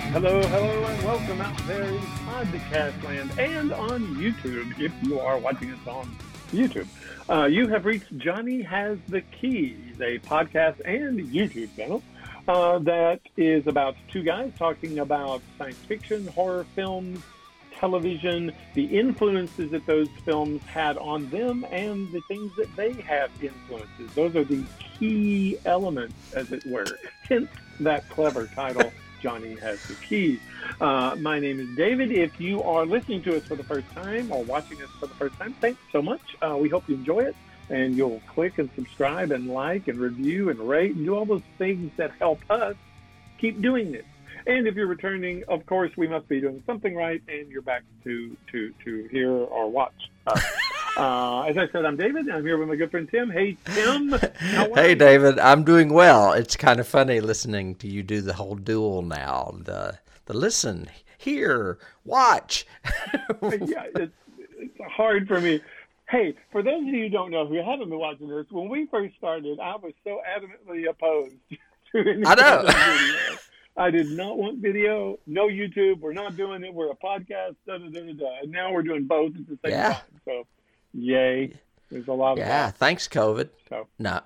Hello, hello, and welcome out there in podcast land and on YouTube, if you are watching us on YouTube. You have reached Johnny Has the Keys, a podcast and YouTube channel that is about two guys talking about science fiction, horror films, television, the influences that those films had on them, and the things that they have influences. Those are the key elements, as it were. Hence that clever title, Johnny Has the Keys. My name is David. If you are listening to us for the first time or watching us for the first time, thanks so much. We hope you enjoy it, and you'll click and subscribe and like and review and rate and do all those things that help us keep doing this. And if you're returning, of course, we must be doing something right, and you're back to hear or watch us. As I said, I'm David. I'm here with my good friend Tim. Hey, Tim. How are Hey, you? David. I'm doing well. It's kind of funny listening to you do the whole duel now. The listen, hear, watch. Yeah, it's hard for me. Hey, for those of you who don't know, who haven't been watching this, when we first started, I was so adamantly opposed to any I know. kind of video. I did not want video, no YouTube. We're not doing it. We're a podcast, And now we're doing both at the same Yeah. time. So, yay. There's a lot of Yeah, that. thanks, COVID. So. No.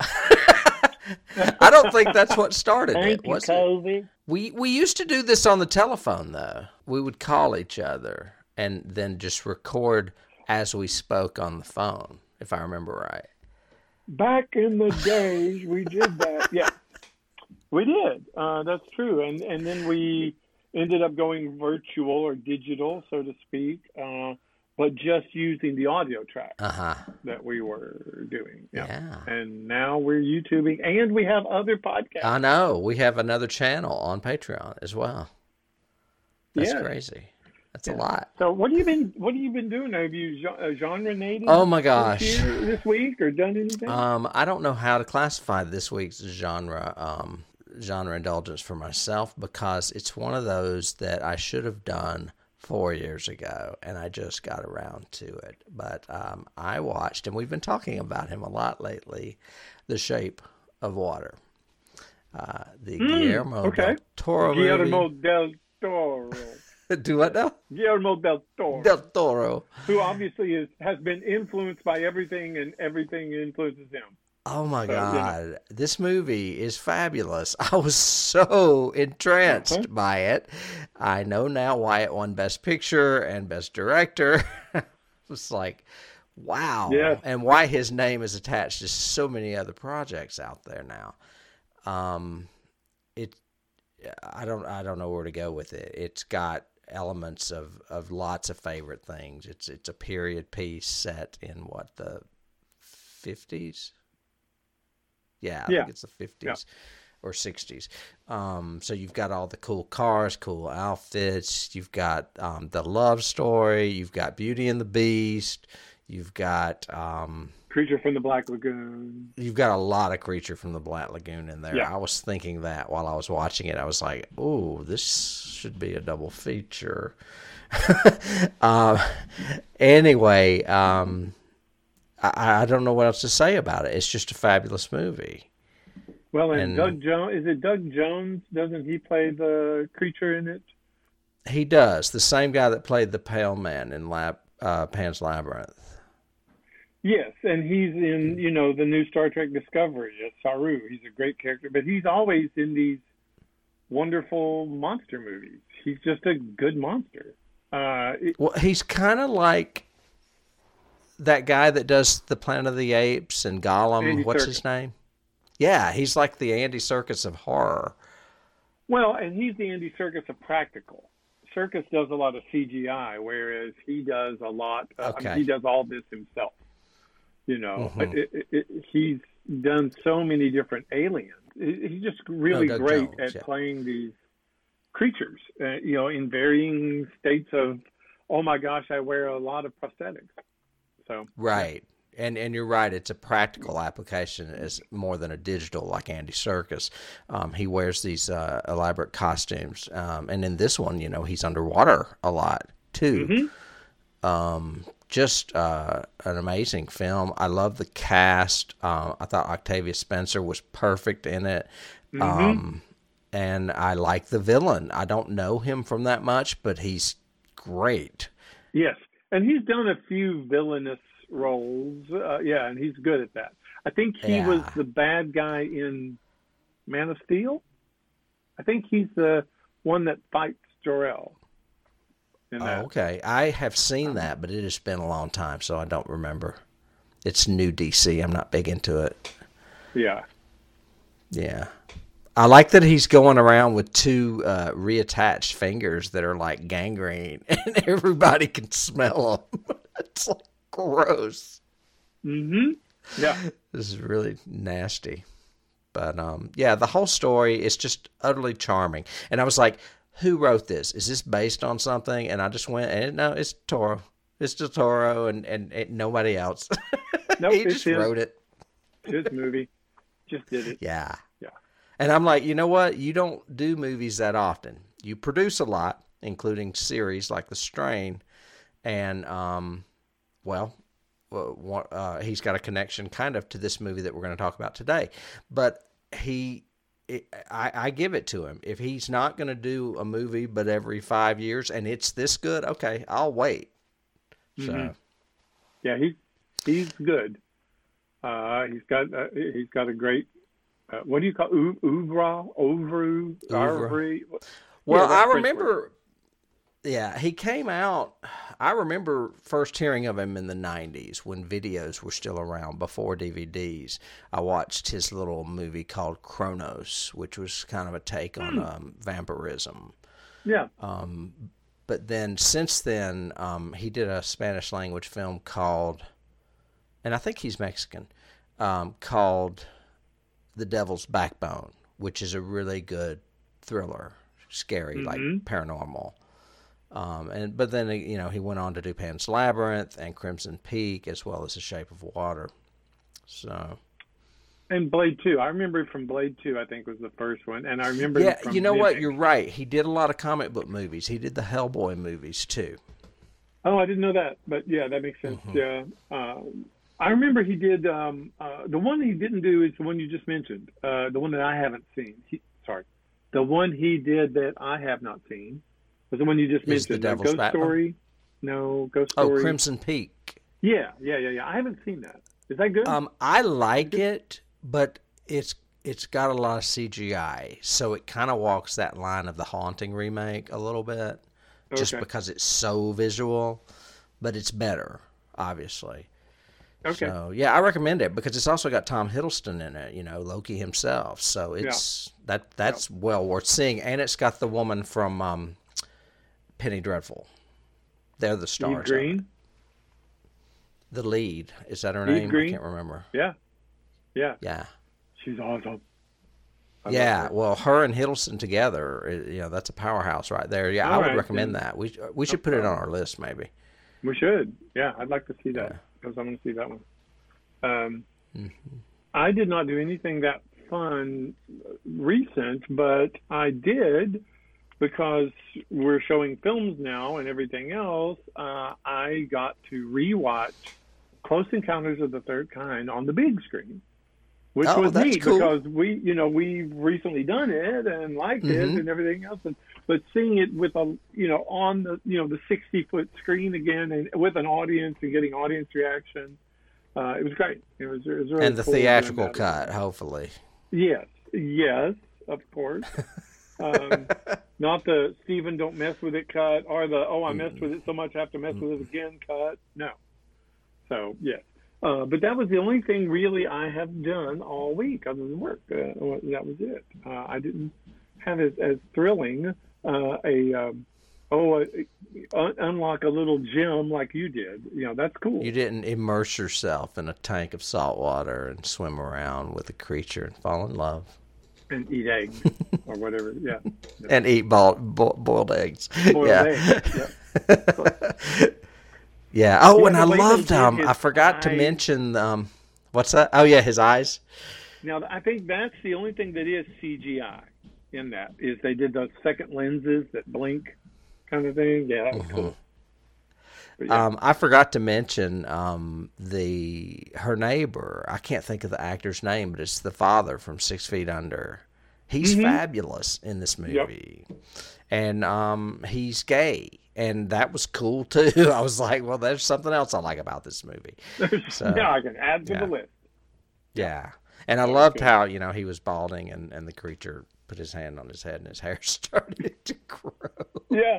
I don't think that's what started Thank it, you, was it? COVID. We used to do this on the telephone, though. We would call each other and then just record as we spoke on the phone, if I remember right. Back in the days, we did that. Yeah, we did. That's true. And then we ended up going virtual or digital, so to speak, but just using the audio track that we were doing. Yeah. And now we're YouTubing, and we have other podcasts. I know. We have another channel on Patreon as well. That's Yeah. crazy. That's a lot. So what have you been doing? Have you genre-nated? Oh my gosh. This week, or done anything? I don't know how to classify this week's genre indulgence for myself, because it's one of those that I should have done 4 years ago, and I just got around to it. But I watched, and we've been talking about him a lot lately, The Shape of Water. The Guillermo del Toro movie. Guillermo del Toro. Do what now? Guillermo del Toro. Del Toro. Who obviously has been influenced by everything, and everything influences him. Oh my God. This movie is fabulous. I was so entranced by it. I know now why it won Best Picture and Best Director. It's like, wow. Yes. And why his name is attached to so many other projects out there now. I don't know where to go with it. It's got elements of lots of favorite things. It's a period piece set in what, the 50s? Yeah, I think it's the 50s or 60s. So you've got all the cool cars, cool outfits. You've got the love story. You've got Beauty and the Beast. You've got Creature from the Black Lagoon. You've got a lot of Creature from the Black Lagoon in there. Yeah. I was thinking that while I was watching it. I was like, "Oh, this should be a double feature." Anyway, I don't know what else to say about it. It's just a fabulous movie. Well, and Doug Jones, is it Doug Jones? Doesn't he play the creature in it? He does. The same guy that played the Pale Man in Pan's Labyrinth. Yes, and he's in, the new Star Trek Discovery as Saru. He's a great character, but he's always in these wonderful monster movies. He's just a good monster. Well, he's kind of like that guy that does the Planet of the Apes and Gollum. Andy What's Serkis. his name? Yeah, he's like the Andy Serkis of horror. Well, and he's the Andy Serkis of practical. Serkis does a lot of CGI, whereas he does a lot. He does all this himself. He's done so many different aliens. He's just really great at playing these creatures, in varying states of, oh my gosh, I wear a lot of prosthetics. So right. And you're right, it's a practical application. It's more than a digital like Andy Serkis. He wears these elaborate costumes. And in this one, he's underwater a lot, too. Just an amazing film. I love the cast. I thought Octavia Spencer was perfect in it. and I like the villain. I don't know him from that much, but he's great. Yes, and he's done a few villainous roles. Yeah, and he's good at that. I think he was Yeah. the bad guy in Man of Steel. I think he's the one that fights Jor-El in Oh, that. okay. I have seen that, but it has been a long time, so I don't remember. It's new DC. I'm not big into it. Yeah. Yeah. I like that he's going around with two reattached fingers that are like gangrene, and everybody can smell them. It's like gross. Mm-hmm. Yeah. This is really nasty. But yeah, the whole story is just utterly charming. And I was like, who wrote this? Is this based on something? And I just went, and no, it's Toro. It's Del Toro and nobody else. Nope, He it's just his. wrote it. His movie. Just did it. Yeah. Yeah. And I'm like, you know what? You don't do movies that often. You produce a lot, including series like The Strain. And, he's got a connection kind of to this movie that we're going to talk about today. But I give it to him. If he's not going to do a movie but every 5 years and it's this good, okay, I'll wait. So, Yeah, he's good. He's got a great. What do you call oeuvre? well, Yeah, I French remember. word. Yeah, he came out. I remember first hearing of him in the 90s when videos were still around before DVDs. I watched his little movie called Kronos, which was kind of a take on vampirism. Yeah. But then since then, he did a Spanish language film called, and I think he's Mexican, called The Devil's Backbone, which is a really good thriller, scary, like paranormal. But then he went on to do Pan's Labyrinth and Crimson Peak as well as The Shape of Water. So. And Blade 2. I remember from Blade 2, I think was the first one. And I remember Yeah, you know what? Mimic. You're right. He did a lot of comic book movies. He did the Hellboy movies too. Oh, I didn't know that. But yeah, that makes sense. Yeah. I remember he did, the one he didn't do is the one you just mentioned. The one that I haven't seen. The one he did that I have not seen was the one you just Is The mentioned. Devil's Ghost Backbone? Story? No, Ghost Oh, Story. Crimson Peak. Yeah. I haven't seen that. Is that good? I like it, but it's got a lot of CGI, so it kind of walks that line of The Haunting remake a little bit, just Okay. because it's so visual, but it's better, obviously. Okay. So yeah, I recommend it because it's also got Tom Hiddleston in it, Loki himself. So it's that's well worth seeing, and it's got the woman from Penny Dreadful. They're the stars. Eve of Green? it. The lead, is that her Eve name? Green? I can't remember. Yeah. Yeah. She's awesome. I love Yeah, her. well, her and Hiddleston together, that's a powerhouse right there. Yeah, I All would right, recommend then. that. We should put it on our list, maybe. We should. Yeah, I'd like to see that because I'm going to see that one. I did not do anything that fun recent, but I did because we're showing films now and everything else. I got to rewatch Close Encounters of the Third Kind on the big screen, which Oh, was that's neat cool. because we've recently done it and liked it and everything else, but seeing it with on the 60-foot screen again and with an audience and getting audience reaction, it was great. It was really And the cool doing theatrical that. cut, hopefully. Yes, of course. Not the Stephen don't mess with it cut or the I messed with it so much I have to mess with it again cut. No. So yes. But that was the only thing really I have done all week other than work. That was it. I didn't have as thrilling unlock a little gem like you did. That's cool. You didn't immerse yourself in a tank of salt water and swim around with a creature and fall in love. And eat eggs or whatever. Yeah. And eat boiled eggs. Boiled eggs. Yeah. Yeah. Oh, Yeah, and the I way they loved did his I forgot to eyes. mention what's that? Oh yeah, his eyes. Now, I think that's the only thing that is CGI in that, is they did those second lenses that blink kind of thing. Yeah, that was cool. But yeah. I forgot to mention her neighbor. I can't think of the actor's name, but it's the father from 6 Feet Under. He's fabulous in this movie. Yep. And he's gay. And that was cool, too. I was like, well, there's something else I like about this movie. So, yeah, I can add to the list. Yeah. And I loved how, he was balding and the creature put his hand on his head and his hair started to grow. Yeah.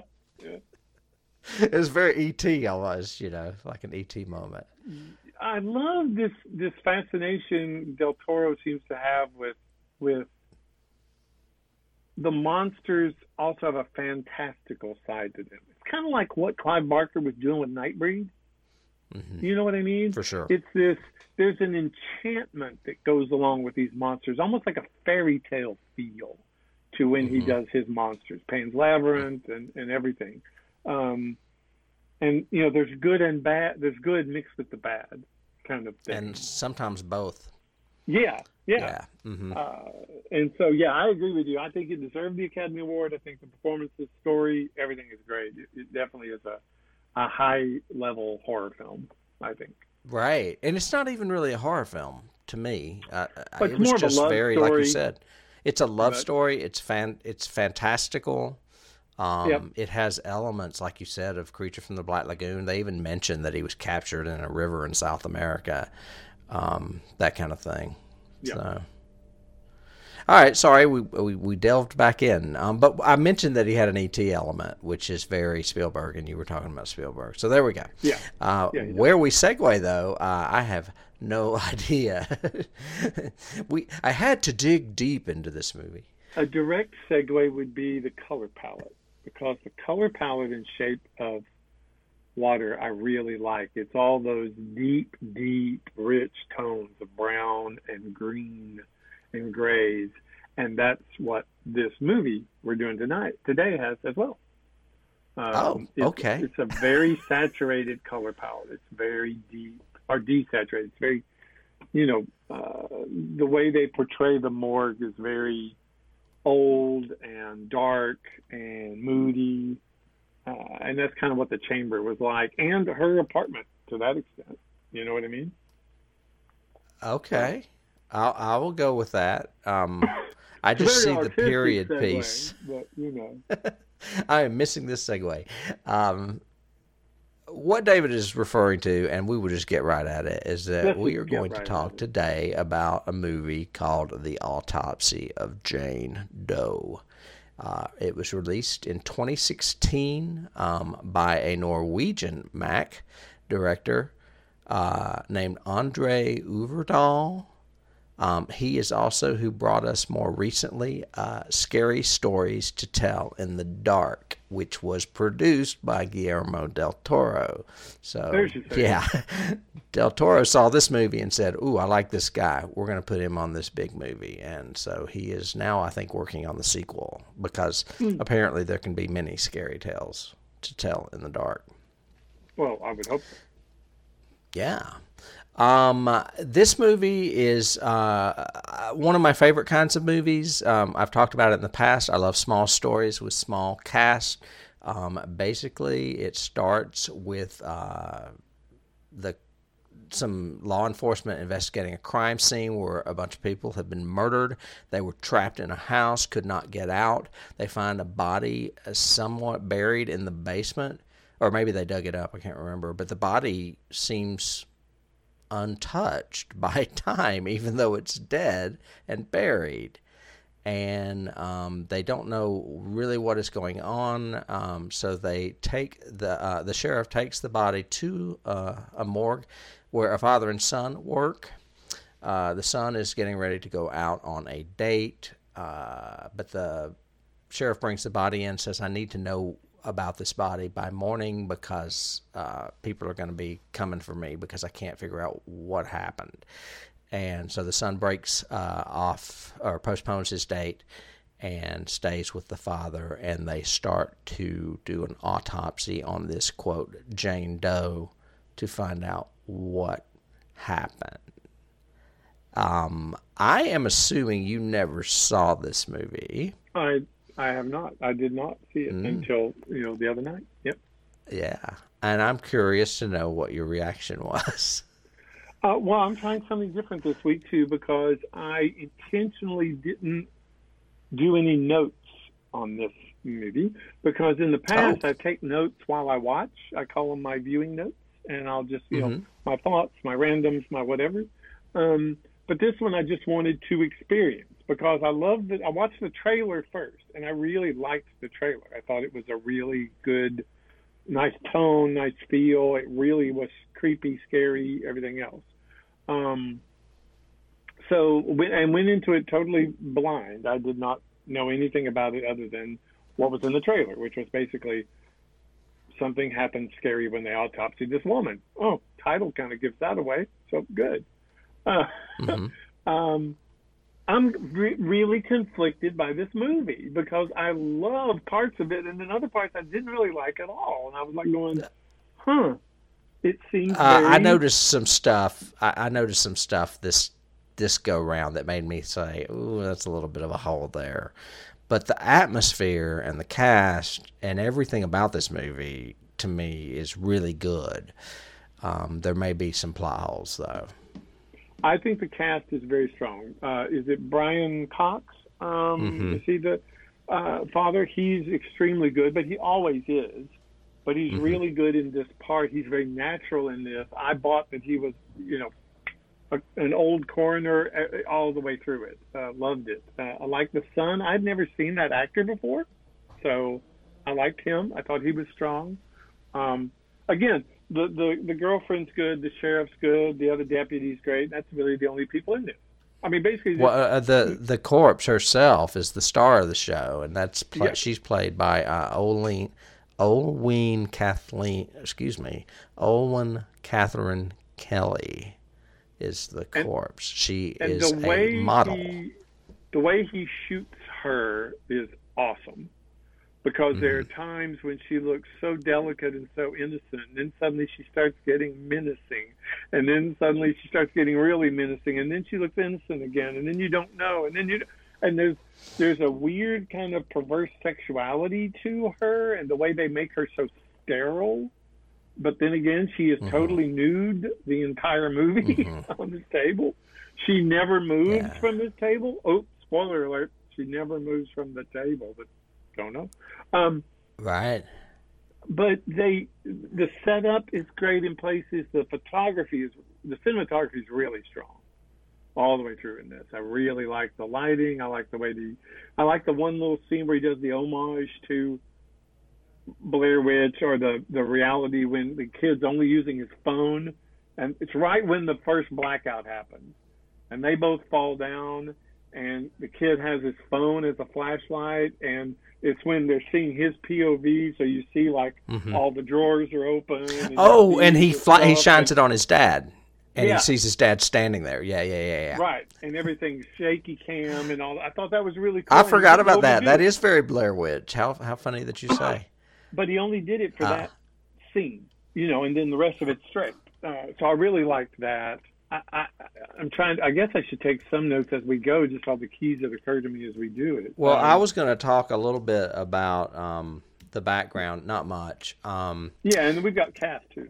It was very E.T. almost, like an E.T. moment. I love this fascination Del Toro seems to have with the monsters also have a fantastical side to them. It's kind of like what Clive Barker was doing with Nightbreed. Mm-hmm. You know what I mean? For sure. There's an enchantment that goes along with these monsters, almost like a fairy tale feel to when he does his monsters, Pan's Labyrinth and everything. And there's good and bad. There's good mixed with the bad kind of thing. And sometimes both. Yeah. Mm-hmm. And so, I agree with you. I think it deserved the Academy Award. I think the performance, the story, everything is great. It definitely is a high-level horror film, I think. Right. And it's not even really a horror film to me. But it was more just of a love very, story. like you said, it's a love story. It's fantastical. It has elements, like you said, of Creature from the Black Lagoon. They even mentioned that he was captured in a river in South America, that kind of thing. Yep. So, all right, sorry, we delved back in. But I mentioned that he had an E.T. element, which is very Spielberg, and you were talking about Spielberg. So there we go. Yeah. Where we segue, though, I have no idea. I had to dig deep into this movie. A direct segue would be the color palette, because the color palette and shape of water I really like. It's all those deep, rich tones of brown and green and grays, and that's what this movie we're doing today has as well. Okay. It's a very saturated color palette. It's very deep or desaturated. It's very, the way they portray the morgue is very old and dark and moody. And that's kind of what the chamber was like, and her apartment to that extent. You know what I mean? Okay. I will go with that. I just see the period segue, piece. But, I am missing this segue. What David is referring to, and we will just get right at it, is that we are going to talk today about a movie called The Autopsy of Jane Doe. It was released in 2016 by a Norwegian Mac director named Andre Øvredal. He is also who brought us more recently Scary Stories to Tell in the Dark, which was produced by Guillermo del Toro. So, Del Toro saw this movie and said, ooh, I like this guy. We're going to put him on this big movie. And so he is now, I think, working on the sequel, because apparently there can be many scary tales to tell in the dark. Well, I would hope so. Yeah. This movie is one of my favorite kinds of movies. I've talked about it in the past. I love small stories with small casts. Basically, it starts with some law enforcement investigating a crime scene where a bunch of people have been murdered. They were trapped in a house, could not get out. They find a body somewhat buried in the basement, or maybe they dug it up. I can't remember. But the body seems untouched by time, even though it's dead and buried. And they don't know really what is going on. So they take the sheriff takes the body to a morgue where a father and son work. The son is getting ready to go out on a date, but the sheriff brings the body in, says, I need to know about this body by morning, because people are going to be coming for me because I can't figure out what happened. And so the son breaks off or postpones his date and stays with the father, and they start to do an autopsy on this, quote, Jane Doe, to find out what happened. I am assuming you never saw this movie. I have not. I did not see it until the other night. Yep. Yeah, and I'm curious to know what your reaction was. Well, I'm trying something different this week too, because I intentionally didn't do any notes on this movie, because in the past I take notes while I watch. I call them my viewing notes, and I'll just, my thoughts, my randoms, my whatever. But this one I just wanted to experience, because I watched the trailer first, and I really liked the trailer. I thought it was a really good, nice tone, nice feel. It really was creepy, scary, everything else. So went into it totally blind. I did not know anything about it other than what was in the trailer, which was basically something happened scary when they autopsied this woman. Oh, title kind of gives that away, so good. I'm really conflicted by this movie, because I love parts of it, and then other parts I didn't really like at all. And I was like going, it seems very... I noticed some stuff. I noticed some stuff this go round that made me say, ooh, that's a little bit of a hole there. But the atmosphere and the cast and everything about this movie, to me, is really good. There may be some plot holes, though. I think the cast is very strong. Is it Brian Cox? Is he the father? He's extremely good, but he always is. But he's really good in this part. He's very natural in this. I bought that he was, an old coroner all the way through it. Loved it. I like the son. I'd never seen that actor before, so I liked him. I thought he was strong. Again, the girlfriend's good. The sheriff's good. The other deputy's great. That's really the only people in this. I mean, basically, the corpse herself is the star of the show, and she's played by Olwen Catherine Kelly is the corpse. She is a model. The way he shoots her is awesome, because there are times when she looks so delicate and so innocent, and then suddenly she starts getting menacing, and then suddenly she starts getting really menacing, and then she looks innocent again, and then you don't know, and there's a weird kind of perverse sexuality to her, and the way they make her so sterile. But then again, she is totally nude the entire movie on this table. She never moves from this table. Oh, spoiler alert. She never moves from the table, but don't know. Right. But the setup is great in places. The cinematography is really strong all the way through in this. I really like the lighting. I like I like the one little scene where he does the homage to Blair Witch, or the reality, when the kid's only using his phone, and it's right when the first blackout happens, and they both fall down, and the kid has his phone as a flashlight, and it's when they're seeing his POV, so you see all the drawers are open. And he shines it on his dad, and he sees his dad standing there. Yeah. Right, and everything's shaky cam and all. I thought that was really cool. I forgot about that. That is very Blair Witch. How funny that you say. But he only did it for that scene, and then the rest of it's straight. So I really liked that. I'm trying. I guess I should take some notes as we go, just all the keys that occur to me as we do it. Well, I was going to talk a little bit about the background, not much. And then we've got cast too.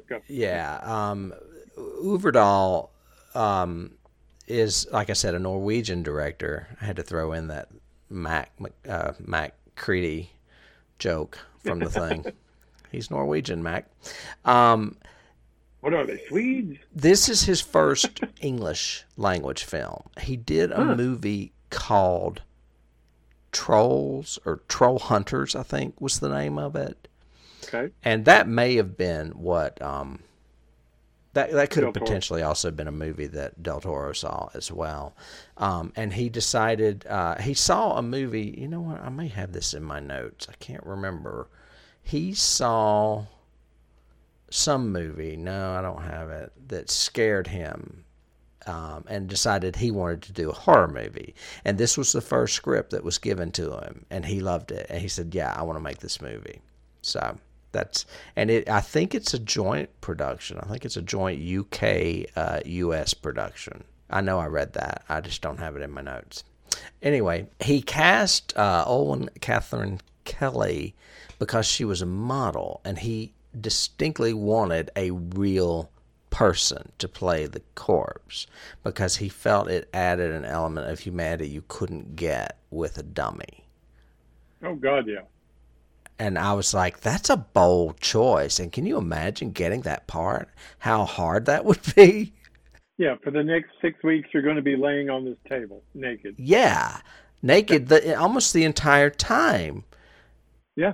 Uverdal is, like I said, a Norwegian director. I had to throw in that Mac Creedy joke from the thing. He's Norwegian, Mac. What are they, Swedes? This is his first English language film. He did a movie called Trolls, or Troll Hunters, I think was the name of it. Okay. And that may have been what that could have potentially also been a movie that Del Toro saw as well. And he decided he saw a movie. You know what? I may have this in my notes. I can't remember. He saw some movie. No, I don't have it. That scared him. And decided he wanted to do a horror movie. And this was the first script that was given to him. And he loved it. And he said, yeah, I want to make this movie. So I think it's a joint production. I think it's a joint UK-US production. I know I read that. I just don't have it in my notes. Anyway, he cast Olwen Catherine Kelly because she was a model. And he distinctly wanted a real person to play the corpse because he felt it added an element of humanity you couldn't get with a dummy. Oh, God, yeah. And I was like, that's a bold choice. And can you imagine getting that part? How hard that would be? Yeah, for the next 6 weeks, you're going to be laying on this table naked. Yeah, naked almost the entire time. Yeah.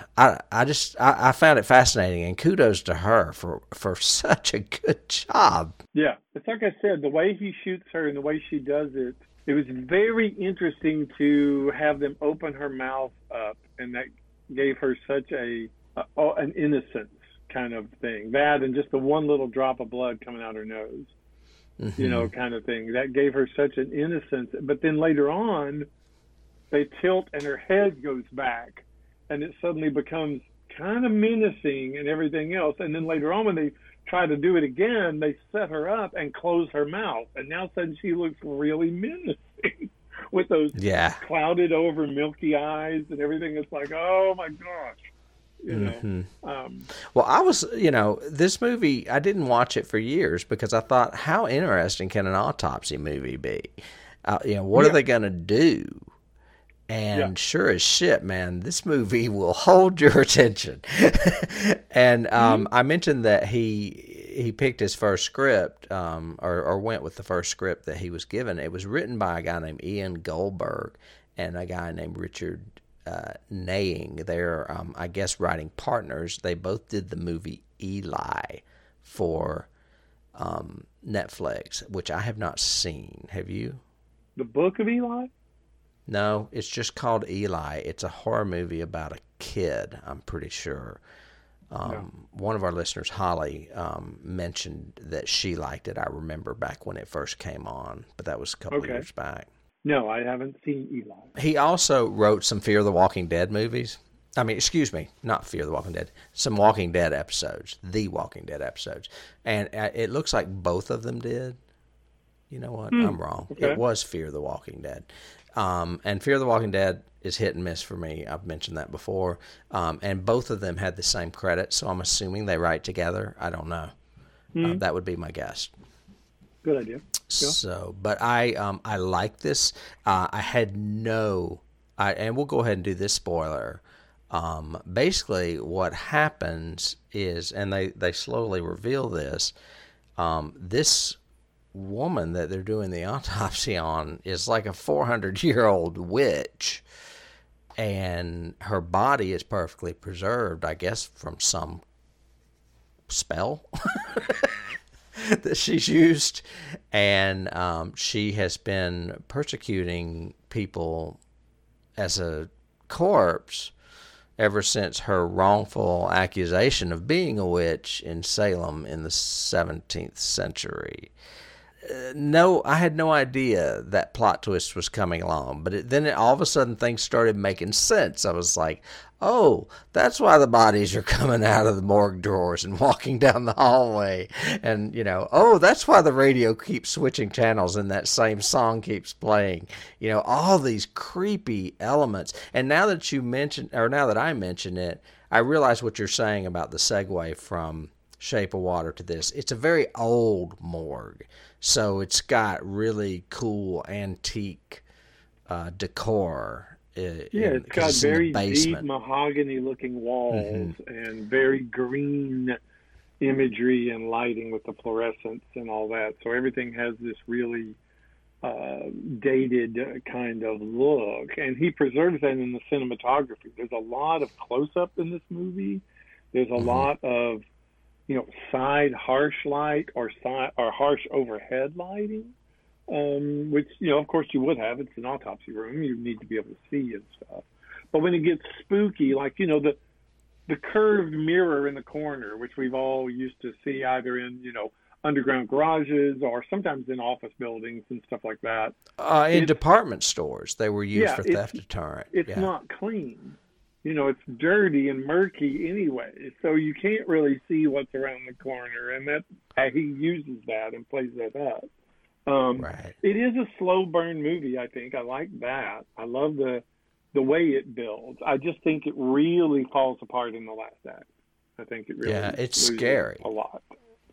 I found it fascinating, and kudos to her for such a good job. Yeah, it's like I said, the way he shoots her and the way she does it, it was very interesting to have them open her mouth up, and that gave her such an innocence kind of thing. That and just the one little drop of blood coming out her nose, kind of thing. That gave her such an innocence. But then later on, they tilt and her head goes back, and it suddenly becomes kind of menacing and everything else. And then later on, when they try to do it again, they set her up and close her mouth. And now suddenly she looks really menacing with those clouded over milky eyes and everything. It's like, oh my gosh. Well, I was, this movie, I didn't watch it for years because I thought, how interesting can an autopsy movie be? What are they going to do? And sure as shit, man, this movie will hold your attention. And I mentioned that he picked his first script, or went with the first script that he was given. It was written by a guy named Ian Goldberg and a guy named Richard Naying. They're, I guess, writing partners. They both did the movie Eli for Netflix, which I have not seen. Have you? The Book of Eli? No, it's just called Eli. It's a horror movie about a kid, I'm pretty sure. One of our listeners, Holly, mentioned that she liked it. I remember back when it first came on, but that was a couple of years back. No, I haven't seen Eli. He also wrote some Fear the Walking Dead movies. Not Fear the Walking Dead. Some Walking Dead episodes, The Walking Dead episodes. And it looks like both of them did. You know what? I'm wrong. Okay. It was Fear the Walking Dead. And Fear the Walking Dead is hit and miss for me. I've mentioned that before. And both of them had the same credit, so I'm assuming they write together. I don't know. That would be my guess. Good idea. Yeah. So, but I like this. I had and we'll go ahead and do this spoiler. Basically, what happens is, and they slowly reveal this, this woman that they're doing the autopsy on is like a 400-year-old witch, and her body is perfectly preserved, I guess, from some spell that she's used, and she has been persecuting people as a corpse ever since her wrongful accusation of being a witch in Salem in the 17th century. I had no idea that plot twist was coming along, but then all of a sudden things started making sense. I was like, oh, that's why the bodies are coming out of the morgue drawers and walking down the hallway. And, oh, that's why the radio keeps switching channels and that same song keeps playing. All these creepy elements. And now that I mention it, I realize what you're saying about the segue from Shape of Water to this. It's a very old morgue. So it's got really cool antique decor. It's got very deep mahogany-looking walls and very green imagery and lighting with the fluorescence and all that. So everything has this really dated kind of look. And he preserves that in the cinematography. There's a lot of close-up in this movie. There's a lot of side harsh light or harsh overhead lighting, which, of course you would have. It's an autopsy room. You need to be able to see and stuff. But when it gets spooky, like, the curved mirror in the corner, which we've all used to see either in, underground garages or sometimes in office buildings and stuff like that. In department stores, they were used for theft deterrent. It's not clean. It's dirty and murky anyway, so you can't really see what's around the corner, and that he uses that and plays that up. Right. It is a slow burn movie, I think. I like that. I love the way it builds. I just think it really falls apart in the last act. I think it really it's scary a lot.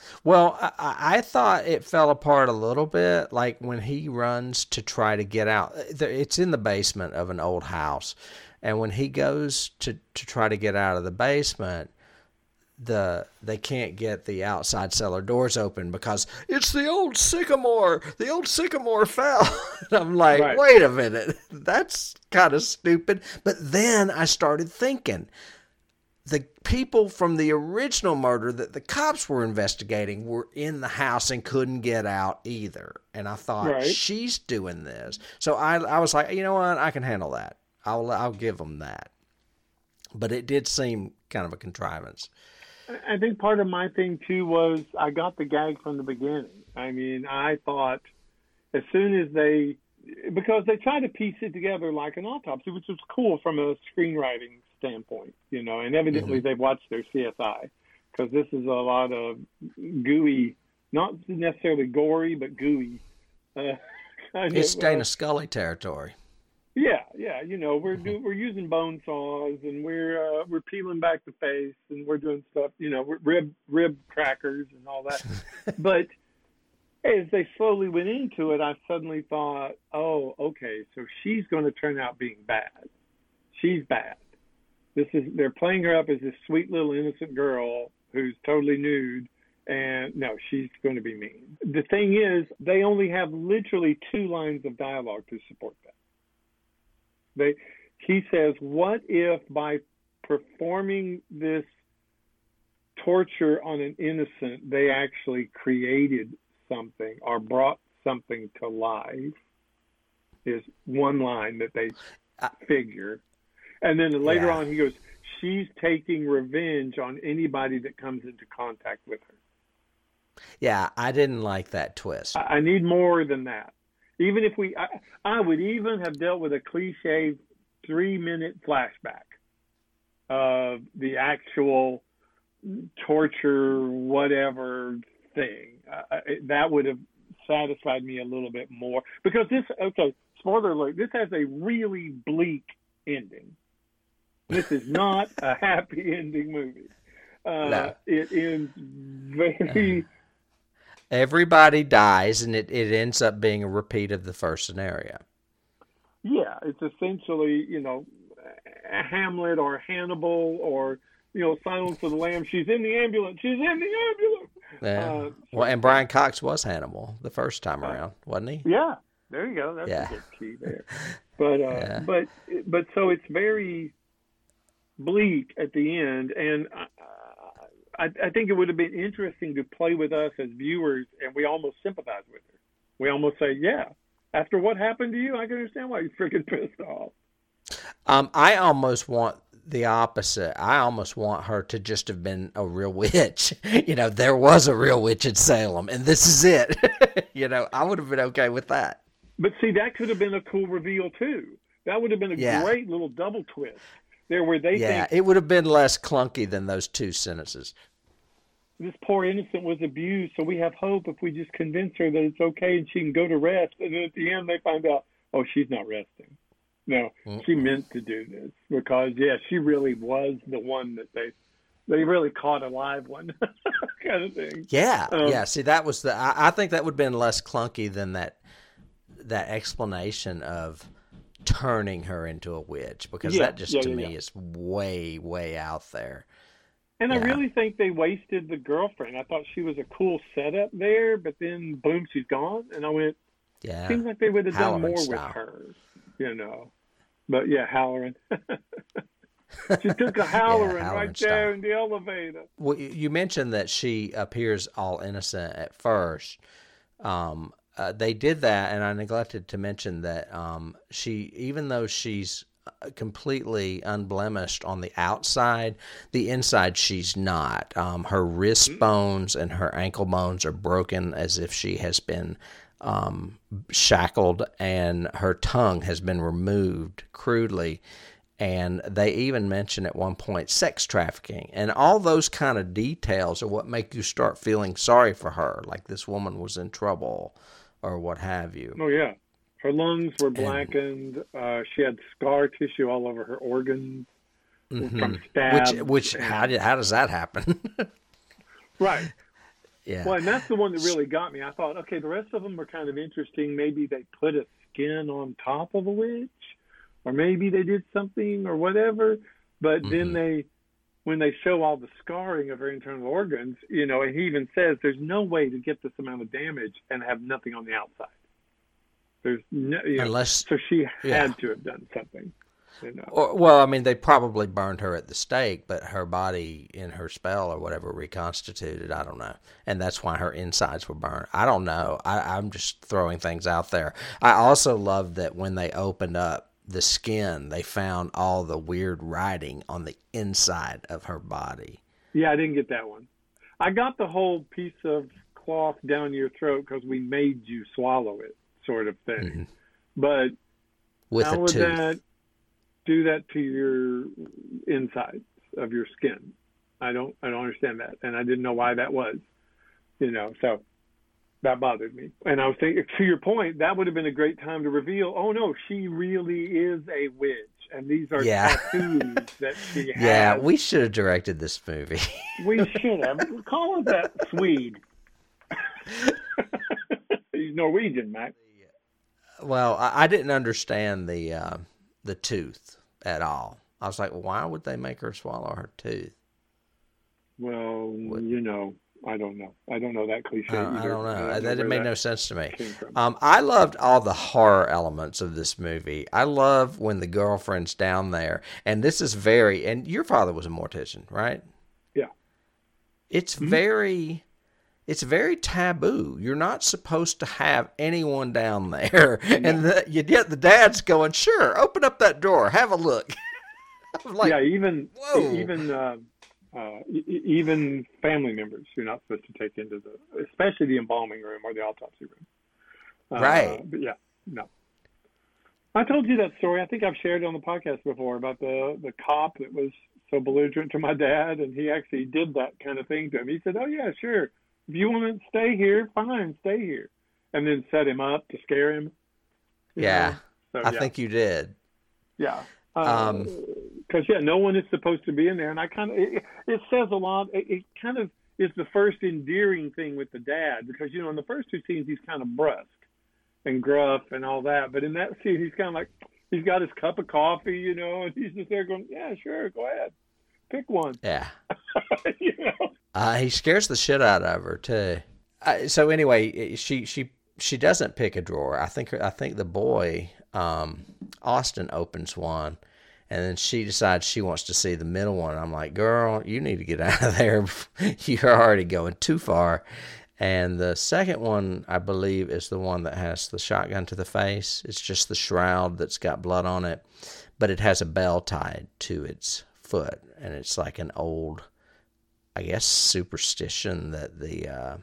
Well, I thought it fell apart a little bit, like when he runs to try to get out. It's in the basement of an old house, and when he goes to try to get out of the basement, they can't get the outside cellar doors open because it's the old sycamore. The old sycamore fell. And I'm like, Right. wait a minute, that's kind of stupid. But then I started thinking, the people from the original murder that the cops were investigating were in the house and couldn't get out either. And I thought, Right. she's doing this. So I was like, you know what? I can handle that. I'll give them that. But it did seem kind of a contrivance. I think part of my thing too was I got the gag from the beginning. I mean, I thought as soon as because they tried to piece it together like an autopsy, which was cool from a screenwriting standpoint, and evidently they've watched their CSI, because this is a lot of gooey, not necessarily gory, but gooey. It's Dana Scully territory. Yeah, we're using bone saws, and we're peeling back the face, and we're doing stuff, rib crackers and all that. But as they slowly went into it, I suddenly thought, oh, okay, so she's going to turn out being bad. She's bad. They're playing her up as this sweet little innocent girl who's totally nude, and no, she's going to be mean. The thing is, they only have literally 2 lines of dialogue to support that. He says, what if by performing this torture on an innocent, they actually created something or brought something to life, is one line that they figure. And then later on, he goes, she's taking revenge on anybody that comes into contact with her. Yeah, I didn't like that twist. I need more than that. Even if I would even have dealt with a cliche 3-minute flashback of the actual torture, whatever thing. That would have satisfied me a little bit more, because spoiler alert, this has a really bleak ending. This is not a happy ending movie. No. It ends very... Everybody dies, and it ends up being a repeat of the first scenario. Yeah, it's essentially, Hamlet or Hannibal or, Silence of the Lambs. She's in the ambulance. She's in the ambulance. Yeah. Well, and Brian Cox was Hannibal the first time around, wasn't he? Yeah, there you go. That's a good key there. But but so it's very bleak at the end, and I think it would have been interesting to play with us as viewers, and we almost sympathize with her. We almost say, yeah, after what happened to you, I can understand why you're freaking pissed off. I almost want the opposite. I almost want her to just have been a real witch. There was a real witch in Salem, and this is it. I would have been okay with that. But see, that could have been a cool reveal too. That would have been a great little double twist there, where they think it would have been less clunky than those 2 sentences. This poor innocent was abused, so we have hope if we just convince her that it's okay and she can go to rest. And then at the end, they find out, oh, she's not resting. No, she meant to do this because, she really was the one that they really caught a live one kind of thing. Yeah. See, that was I think that would have been less clunky than that explanation of turning her into a witch, because that just to me is way, way out there. And I really think they wasted the girlfriend. I thought she was a cool setup there, but then boom, she's gone. And I went, seems like they would have done more with her, But Halloran. She took a Halloran right there in the elevator. Well, you mentioned that she appears all innocent at first. They did that, and I neglected to mention that even though she's completely unblemished on the outside, the inside she's not. Her wrist bones and her ankle bones are broken as if she has been shackled, and her tongue has been removed crudely. And they even mention at one point sex trafficking. And all those kind of details are what make you start feeling sorry for her, like this woman was in trouble or what have you. Oh, yeah. Her lungs were blackened. She had scar tissue all over her organs from stabs. How does that happen? Right. Yeah. Well, and that's the one that really got me. I thought, okay, the rest of them are kind of interesting. Maybe they put a skin on top of a witch, or maybe they did something or whatever. But then when they show all the scarring of her internal organs, and he even says there's no way to get this amount of damage and have nothing on the outside. There's no, so she had to have done something. Well, I mean, they probably burned her at the stake, but her body in her spell or whatever reconstituted. I don't know. And that's why her insides were burned. I don't know. I'm just throwing things out there. I also love that when they opened up the skin, they found all the weird writing on the inside of her body. Yeah, I didn't get that one. I got the whole piece of cloth down your throat because we made you swallow it sort of thing. Mm-hmm. But with how would tooth. that do that to your insides of your skin? I don't understand that, and I didn't know why that was. So that bothered me. And I was thinking, to your point, that would have been a great time to reveal, oh no, she really is a witch, and these are tattoos that she has. Yeah, we should have directed this movie. We should have. Call it that Swede. He's Norwegian, Mac. Well, I didn't understand the tooth at all. I was like, why would they make her swallow her tooth? Well, I don't know. I don't know that cliche either. I don't know. That made no sense to me. I loved all the horror elements of this movie. I love when the girlfriend's down there, and this is and your father was a mortician, right? Yeah. It's very taboo. You're not supposed to have anyone down there. And yet the dad's going, sure, open up that drawer, have a look. Like, yeah, even family members you're not supposed to take into especially the embalming room or the autopsy room. Right. But yeah, no. I told you that story. I think I've shared it on the podcast before about the cop that was so belligerent to my dad, and he actually did that kind of thing to him. He said, oh yeah, sure. If you want to stay here, fine, stay here. And then set him up to scare him. Yeah, So, I think you did. Yeah. Because, no one is supposed to be in there. And I kind of, it says a lot. It kind of is the first endearing thing with the dad. Because, in the first two scenes, he's kind of brusque and gruff and all that. But in that scene, he's kind of like, he's got his cup of coffee, and he's just there going, yeah, sure, go ahead. Pick one. Yeah. He scares the shit out of her too. So anyway, she doesn't pick a drawer. I think the boy Austin opens one, and then she decides she wants to see the middle one. I'm like, girl, you need to get out of there. You're already going too far. And the second one, I believe, is the one that has the shotgun to the face. It's just the shroud that's got blood on it, but it has a bell tied to its foot, and it's like an old, I guess, superstition that the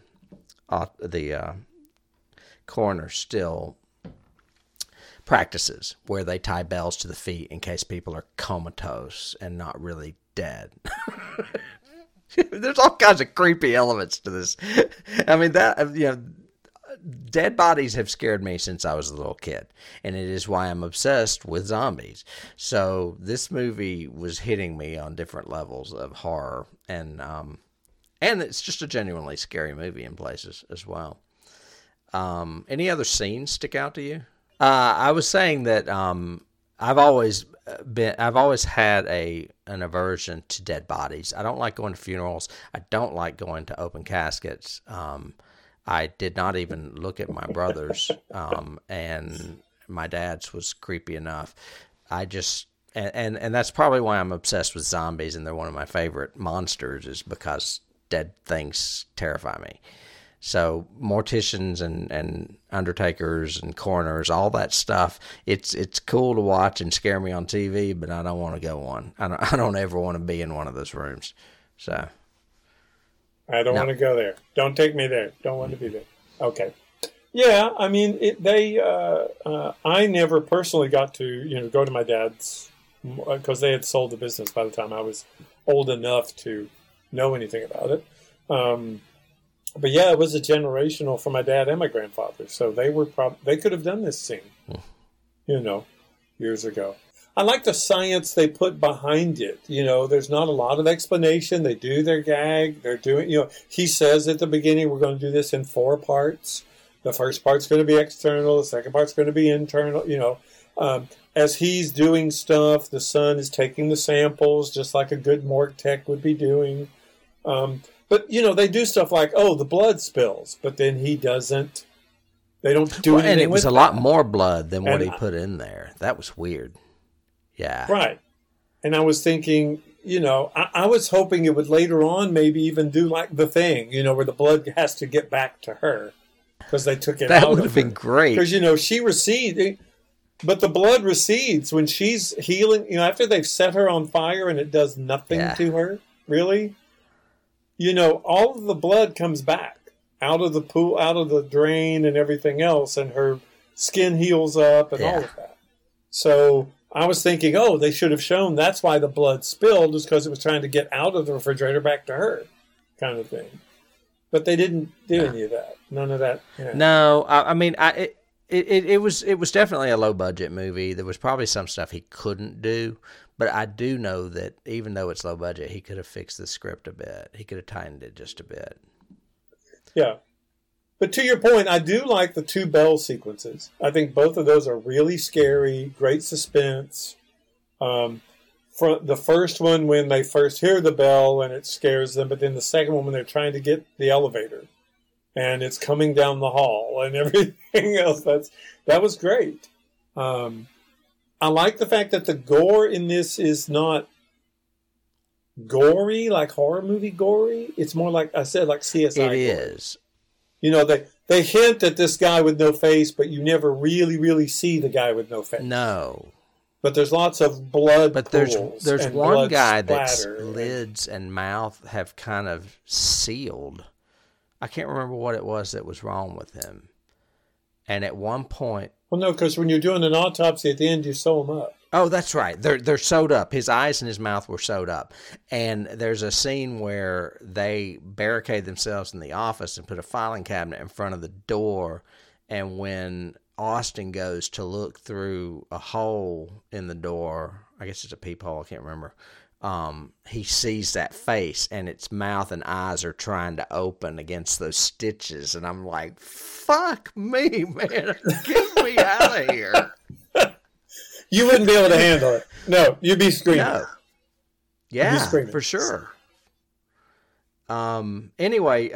coroner still practices, where they tie bells to the feet in case people are comatose and not really dead. There's all kinds of creepy elements to this. I mean, dead bodies have scared me since I was a little kid, and it is why I'm obsessed with zombies. So this movie was hitting me on different levels of horror, and it's just a genuinely scary movie in places as well. Any other scenes stick out to you? I was saying that I've always had an aversion to dead bodies. I don't like going to funerals. I don't like going to open caskets. I did not even look at my brother's, and my dad's was creepy enough. And that's probably why I'm obsessed with zombies, and they're one of my favorite monsters, is because dead things terrify me. So morticians and undertakers and coroners, all that stuff, it's cool to watch and scare me on TV, but I don't want to go one. I don't ever want to be in one of those rooms. So I don't want to go there. Don't take me there. Don't want to be there. Okay. Yeah, I mean, I never personally got to go to my dad's, because they had sold the business by the time I was old enough to know anything about it. But yeah, it was a generational for my dad and my grandfather. So they were they could have done this scene, years ago. I like the science they put behind it. There's not a lot of explanation. They do their gag. They're doing, he says at the beginning, we're going to do this in 4 parts. The first part's going to be external. The second part's going to be internal. As he's doing stuff, the son is taking the samples, just like a good morgue tech would be doing. But, they do stuff like, the blood spills, but then he doesn't. They don't do anything. And it was a that. lot more blood than what he put in there. That was weird. Yeah. Right. And I was thinking, I was hoping it would later on maybe even do like The Thing, where the blood has to get back to her because they took it out. That would have been great. Because, she recedes, but the blood recedes when she's healing, after they've set her on fire and it does nothing to her, really. All of the blood comes back out of the pool, out of the drain and everything else, and her skin heals up and all of that. So I was thinking, they should have shown that's why the blood spilled, is because it was trying to get out of the refrigerator back to her, kind of thing. But they didn't do any of that. None of that. No, it was definitely a low budget movie. There was probably some stuff he couldn't do, but I do know that even though it's low budget, he could have fixed the script a bit. He could have tightened it just a bit. Yeah. But to your point, I do like the 2 bell sequences. I think both of those are really scary, great suspense. For the first one, when they first hear the bell and it scares them, but then the second one when they're trying to get the elevator and it's coming down the hall and everything else, that was great. I like the fact that the gore in this is not gory, like horror movie gory. It's more like I said, like CSI. It gory. is. They hint at this guy with no face, but you never really, really see the guy with no face. No. But there's lots of blood. But there's one guy that's lids and mouth have kind of sealed. I can't remember what it was that was wrong with him. And at one point, well, no, because when you're doing an autopsy at the end, you sew them up. Oh, that's right. They're sewed up. His eyes and his mouth were sewed up. And there's a scene where they barricade themselves in the office and put a filing cabinet in front of the door. And when Austin goes to look through a hole in the door, I guess it's a peephole, I can't remember, he sees that face and its mouth and eyes are trying to open against those stitches. And I'm like, fuck me, man. Get me out of here. You wouldn't be able to handle it. No, you'd be screaming. No. Yeah, for sure. Anyway,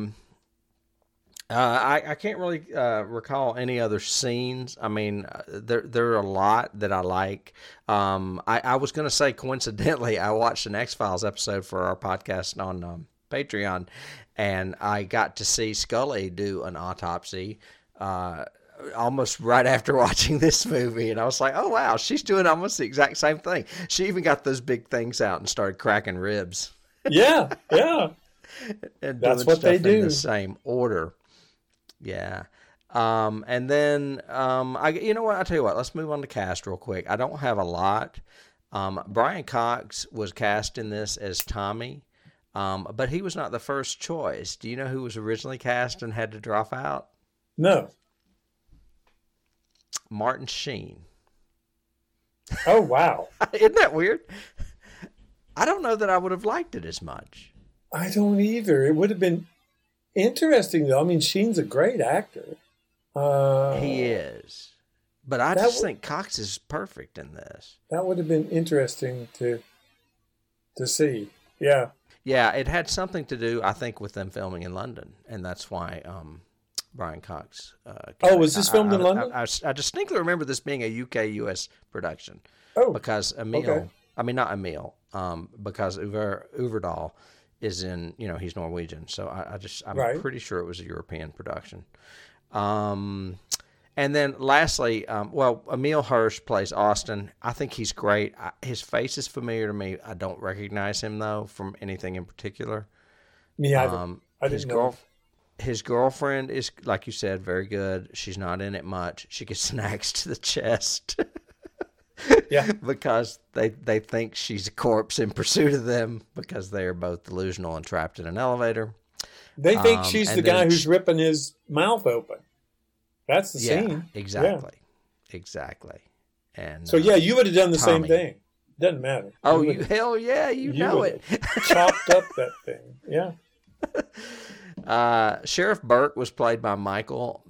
I can't really recall any other scenes. I mean, there are a lot that I like. I was going to say, coincidentally, I watched an X-Files episode for our podcast on Patreon, and I got to see Scully do an autopsy almost right after watching this movie, and I was like, oh wow, she's doing almost the exact same thing. She even got those big things out and started cracking ribs. Yeah. And that's what they do in the same order. Yeah. And then you know what, I'll tell you what, let's move on to cast real quick. I don't have a lot. Brian Cox was cast in this as Tommy, but he was not the first choice. Do you know who was originally cast and had to drop out? No. Martin Sheen. Oh, wow. Isn't that weird? I don't know that I would have liked it as much. I don't either. It would have been interesting, though. I mean, Sheen's a great actor. He is. But I just think Cox is perfect in this. That would have been interesting to see. Yeah. Yeah, it had something to do, I think, with them filming in London, and that's why Brian Cox. Was this filmed in London? I distinctly remember this being a UK-US production. Oh, because Emil, okay. I mean not Emil, because Uverdal is in, he's Norwegian, so I'm pretty sure it was a European production. And then lastly, Emil Hirsch plays Austin. I think he's great. His face is familiar to me. I don't recognize him though from anything in particular. Yeah, I didn't know. His girlfriend is, like you said, very good. She's not in it much. She gets snacks to the chest. Yeah. Because they think she's a corpse in pursuit of them because they are both delusional and trapped in an elevator. They think she's the guy who's ripping his mouth open. That's the scene. Exactly. Yeah. Exactly. And so yeah, you would have done the Tommy. same thing. Doesn't matter. Oh, hell yeah, you know it. Chopped up that thing. Yeah. Sheriff Burke was played by Michael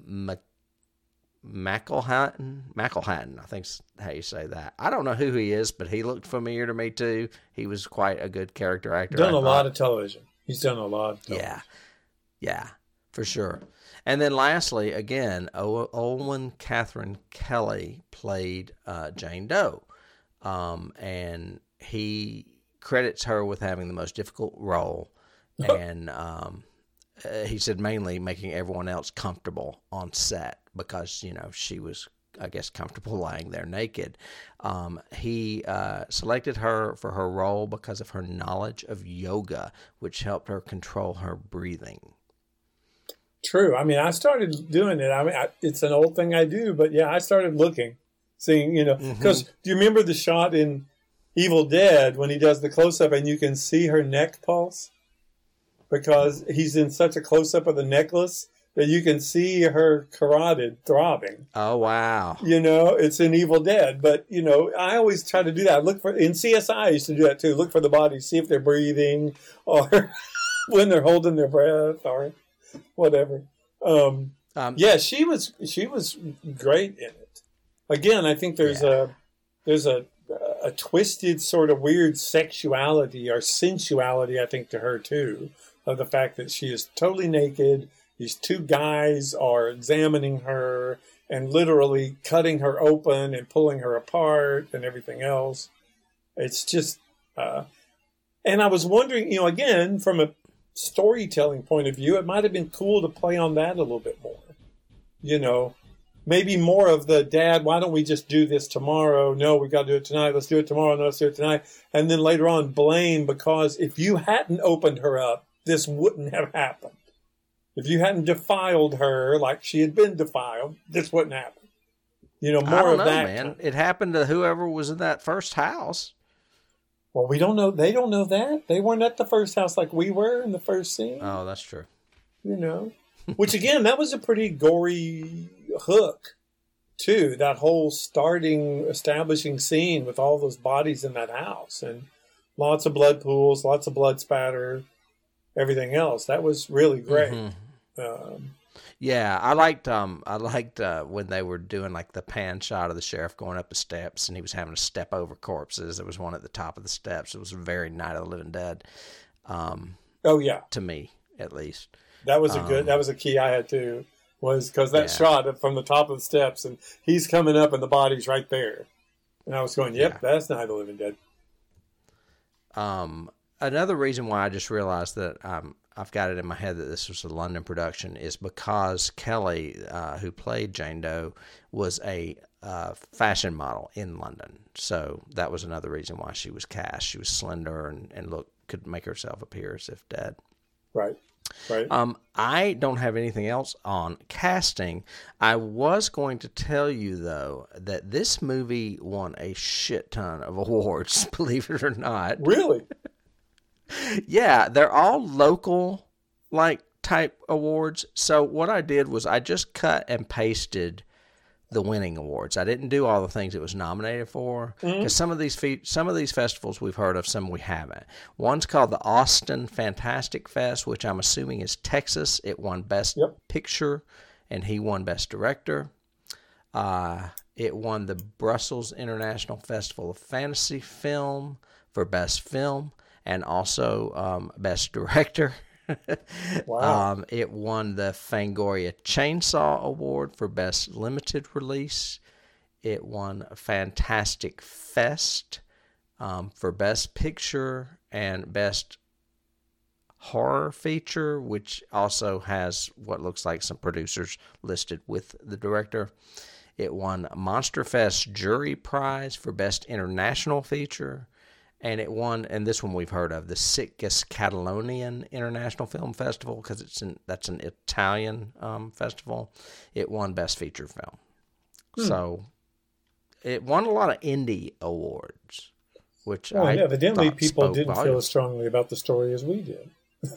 McElhatton, I think's how you say that. I don't know who he is, but he looked familiar to me too. He was quite a good character actor. Done a lot of television. He's done a lot of television. Yeah, for sure. And then lastly, again, Olwen Catherine Kelly played Jane Doe. And he credits her with having the most difficult role. And he said mainly making everyone else comfortable on set because, she was, I guess, comfortable lying there naked. He selected her for her role because of her knowledge of yoga, which helped her control her breathing. True. I mean, I started doing it. I mean, it's an old thing I do, but yeah, I started looking, seeing, because do you remember the shot in Evil Dead when he does the close-up and you can see her neck pulse? Because he's in such a close-up of the necklace that you can see her carotid throbbing. Oh, wow. It's in Evil Dead. But, I always try to do that. In CSI, I used to do that too. Look for the body, see if they're breathing or when they're holding their breath or whatever. Yeah, she was great in it. Again, I think there's a twisted sort of weird sexuality or sensuality, I think, to her too, of the fact that she is totally naked. These two guys are examining her and literally cutting her open and pulling her apart and everything else. It's just, and I was wondering, again, from a storytelling point of view, it might have been cool to play on that a little bit more. Maybe more of the dad, why don't we just do this tomorrow? No, we got to do it tonight. Let's do it tomorrow. No, let's do it tonight. And then later on, blame because if you hadn't opened her up, this wouldn't have happened. If you hadn't defiled her like she had been defiled, this wouldn't happen. More I don't of know, that. Man. It happened to whoever was in that first house. Well, we don't know. They don't know that. They weren't at the first house like we were in the first scene. Oh, that's true. Which again, that was a pretty gory hook, too. That whole establishing scene with all those bodies in that house and lots of blood pools, lots of blood spatter, everything else. That was really great. Mm-hmm. Yeah, I liked when they were doing like the pan shot of the sheriff going up the steps and he was having to step over corpses. There was one at the top of the steps. It was very Night of the Living Dead. Oh yeah, to me at least. That was that was a key I had too, was because that shot from the top of the steps and he's coming up and the body's right there, and I was going, "Yep, that's Night of the Living Dead." Another reason why I just realized that I've got it in my head that this was a London production is because Kelly, who played Jane Doe, was a fashion model in London. So that was another reason why she was cast. She was slender and could make herself appear as if dead. Right. I don't have anything else on casting. I was going to tell you, though, that this movie won a shit ton of awards, believe it or not. Really? Yeah, they're all local, type awards. So what I did was I just cut and pasted the winning awards. I didn't do all the things it was nominated for because some of these festivals we've heard of, some we haven't. One's called the Austin Fantastic Fest, which I'm assuming is Texas. It won Best Picture, and he won Best Director. It won the Brussels International Festival of Fantasy Film for Best Film and also Best Director. Wow. It won the Fangoria Chainsaw Award for Best Limited Release. It won Fantastic Fest for Best Picture and Best Horror Feature, which also has what looks like some producers listed with the director. It won Monster Fest Jury Prize for Best International Feature. And it won, and this one we've heard of, the Sitges Catalonian International Film Festival, because that's an Italian festival. It won Best Feature Film. So it won a lot of indie awards, which evidently people didn't feel as strongly about the story as we did.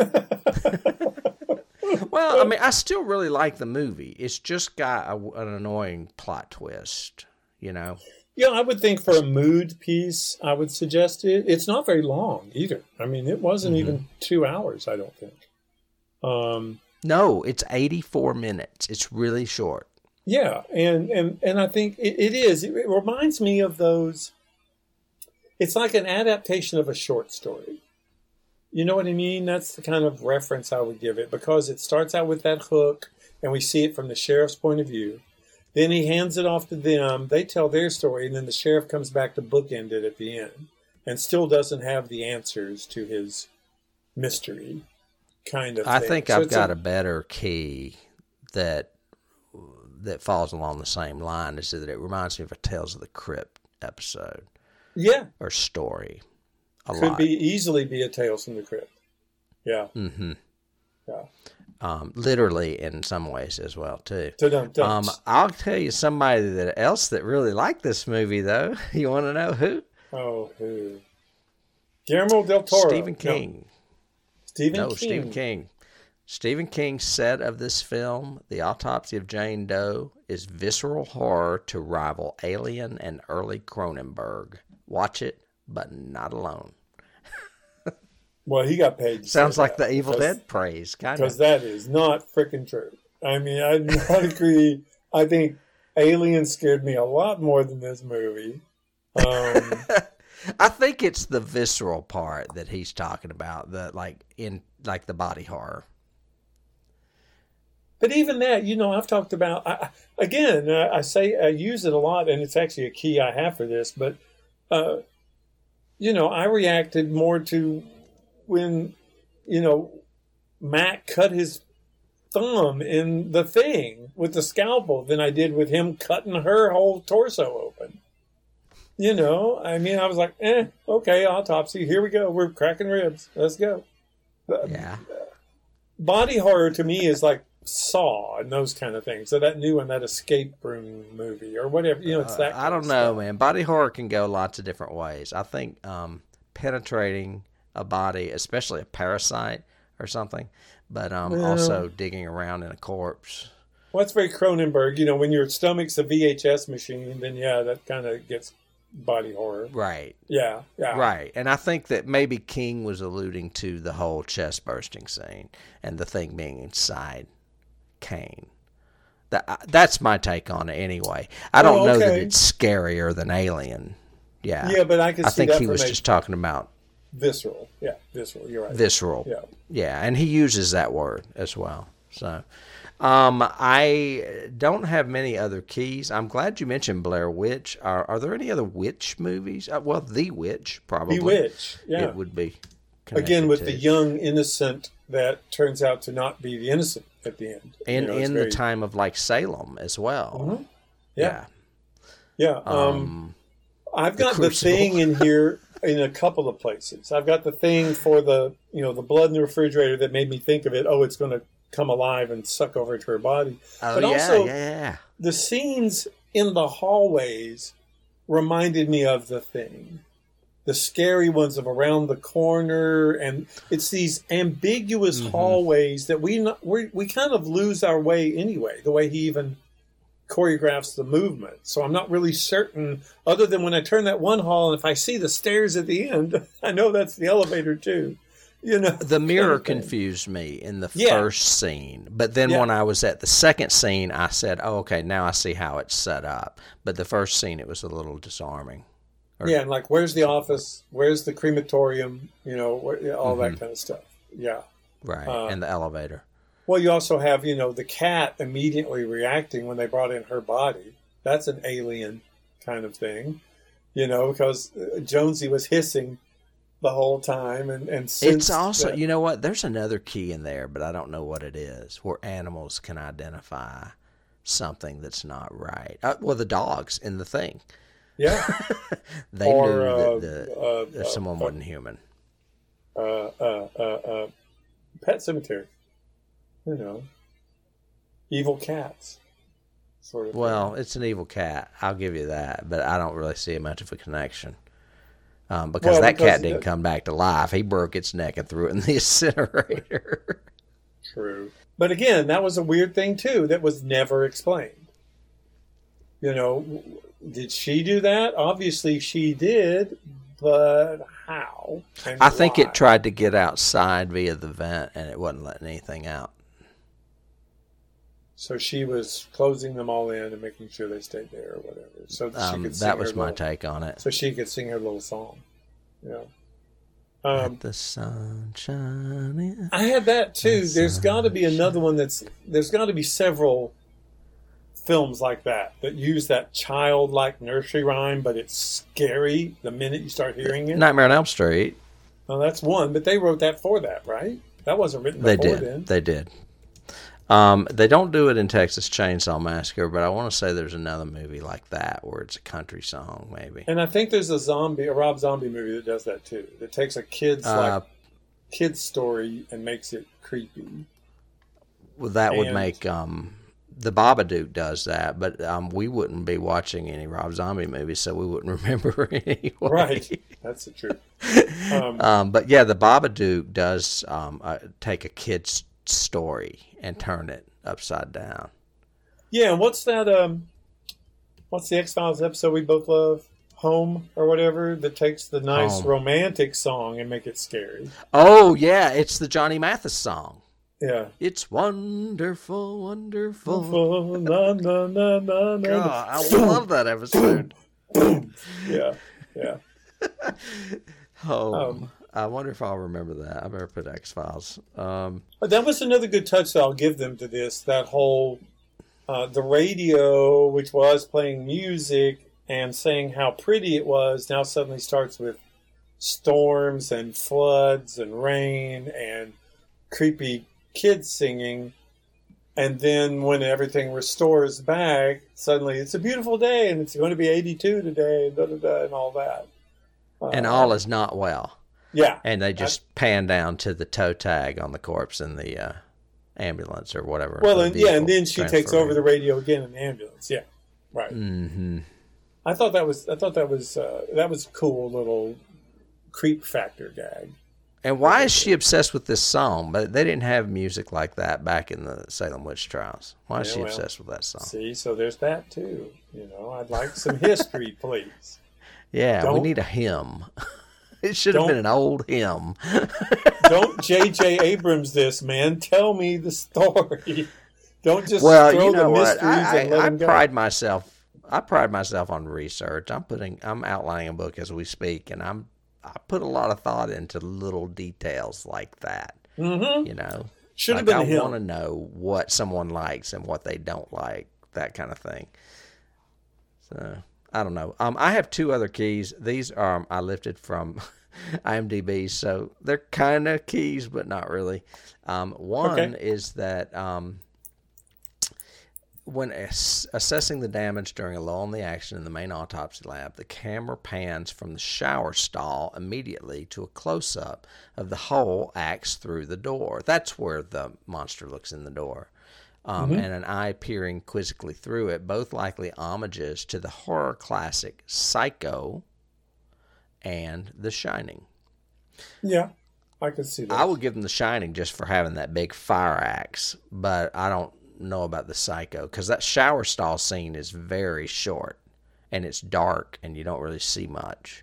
Well, I mean, I still really like the movie. It's just got an annoying plot twist, Yeah, I would think for a mood piece, I would suggest it. It's not very long either. I mean, it wasn't even 2 hours, I don't think. No, it's 84 minutes. It's really short. Yeah, and I think it is. It reminds me of those. It's like an adaptation of a short story. You know what I mean? That's the kind of reference I would give it, because it starts out with that hook, and we see it from the sheriff's point of view. Then he hands it off to them. They tell their story, and then the sheriff comes back to bookend it at the end, and still doesn't have the answers to his mystery kind of thing. I think I've got a better key that falls along the same line, is that it reminds me of a Tales of the Crypt episode. Yeah. Or story. Could easily be a Tales from the Crypt. Yeah. Mm-hmm. Yeah. Literally in some ways as well too. I'll tell you somebody else that really liked this movie though. You want to know who? Oh, who? Guillermo del Toro. Stephen King. Stephen King. Stephen King said of this film, The Autopsy of Jane Doe is visceral horror to rival Alien and early Cronenberg. Watch it, but not alone. Well, he got paid. Sounds like the Evil Dead praise, kind of. Because that is not freaking true. I mean, I do not agree. I think Alien scared me a lot more than this movie. I think it's the visceral part that he's talking about, the body horror. But even that, I've talked about, I use it a lot, and it's actually a key I have for this, but, I reacted more to when, Mac cut his thumb in The Thing with the scalpel than I did with him cutting her whole torso open. I mean, I was like, okay, autopsy, here we go. We're cracking ribs. Let's go. Yeah. Body horror to me is like Saw and those kind of things. So that new one, that escape room movie or whatever, it's that. I don't know, man. Body horror can go lots of different ways. I think penetrating a body, especially a parasite or something, but also digging around in a corpse. Well, that's very Cronenberg. When your stomach's a VHS machine, then that kind of gets body horror. Right. Yeah. Right. And I think that maybe King was alluding to the whole chest bursting scene and the thing being inside Kane. That's my take on it anyway. I don't know that it's scarier than Alien. Yeah. Yeah, but I think he was just talking about visceral. Yeah, visceral. You're right. Visceral. Yeah. Yeah, and he uses that word as well. So I don't have many other keys. I'm glad you mentioned Blair Witch. Are there any other witch movies? Well, The Witch, probably. The Witch, yeah. It would be. Again, with the young innocent that turns out to not be the innocent at the end. And in the time of like Salem as well. Mm-hmm. Yeah. I've got the Thing in here in a couple of places. I've got the Thing for the blood in the refrigerator that made me think of it. Oh, it's going to come alive and suck over to her body. Oh, but also, the scenes in the hallways reminded me of the Thing. The scary ones of around the corner, and it's these ambiguous hallways that we kind of lose our way anyway. The way he even choreographs the movement, so I'm not really certain. Other than when I turn that one hall, and if I see the stairs at the end, I know that's the elevator too. The mirror confused me in the first scene, but then when I was at the second scene, I said, "Oh, okay, now I see how it's set up." But the first scene, it was a little disarming. And like, where's the office? Where's the crematorium? All that kind of stuff. Yeah. Right, and the elevator. Well, you also have, the cat immediately reacting when they brought in her body. That's an alien kind of thing, because Jonesy was hissing the whole time. And it's also, you know what? There's another key in there, but I don't know what it is, where animals can identify something that's not right. Well, the dogs in the Thing. Yeah. They knew that someone wasn't human. Pet Cemetery. Evil cats. Sort of. Well, it's an evil cat. I'll give you that, but I don't really see much of a connection. Because that cat didn't come back to life. He broke its neck and threw it in the incinerator. True. But again, that was a weird thing, too, that was never explained. Did she do that? Obviously she did, but how? And I think why? it tried to get outside via the vent, and it wasn't letting anything out. So she was closing them all in and making sure they stayed there or whatever. So that she could sing That was her my little, take on it. so she could sing her little song. Yeah. Let the sun shine in. I had that too. There's got to be another one there's got to be several films like that use that childlike nursery rhyme, but it's scary the minute you start hearing it. Nightmare on Elm Street. Well, that's one, but they wrote that for that, right? That wasn't written before then. They did. They don't do it in Texas Chainsaw Massacre, but I want to say there's another movie like that where it's a country song, maybe. And I think there's a Rob Zombie movie that does that too. That takes a kid's story and makes it creepy. Well, that would make the Babadook does that, but we wouldn't be watching any Rob Zombie movies, so we wouldn't remember anyway. Right, that's the truth. But yeah, the Babadook does take a kid's story and turn it upside down. Yeah, and what's that? What's the X-Files episode we both love? Home or whatever, that takes the nice romantic song and make it scary. Oh yeah, it's the Johnny Mathis song. Yeah, it's wonderful, wonderful. Na, na, na, na, na. God, I love that episode. Yeah. I wonder if I'll remember that. I better put X-Files. That was another good touch that I'll give them to this. That whole the radio, which was playing music and saying how pretty it was, now suddenly starts with storms and floods and rain and creepy kids singing. And then when everything restores back, suddenly it's a beautiful day and it's going to be 82 today, and all that. And all is not well. Yeah. And they just pan down to the toe tag on the corpse in the ambulance or whatever. Well, and then she takes over the radio again in the ambulance. Yeah. Right. Mm-hmm. I thought that was a cool little creep factor gag. And why is she obsessed with this song? But they didn't have music like that back in the Salem witch trials. Why is she obsessed with that song? See, so there's that too. I'd like some history, please. Yeah, we need a hymn. It should have been an old hymn. Don't J.J. Abrams this, man. Tell me the story. Don't just throw the mysteries and let them go. I pride myself on research. I'm outlining a book as we speak, and I put a lot of thought into little details like that. Mm-hmm. Should have been a hymn. I want to know what someone likes and what they don't like, that kind of thing. So I don't know. I have two other keys. These are I lifted from IMDb, so they're kind of keys, but not really. One is that when assessing the damage during a lull in the action in the main autopsy lab, the camera pans from the shower stall immediately to a close-up of the hole axed through the door. That's where the monster looks in the door. And an eye peering quizzically through it, both likely homages to the horror classic Psycho and The Shining. Yeah, I could see that. I would give them The Shining just for having that big fire axe, but I don't know about the Psycho, because that shower stall scene is very short, and it's dark, and you don't really see much.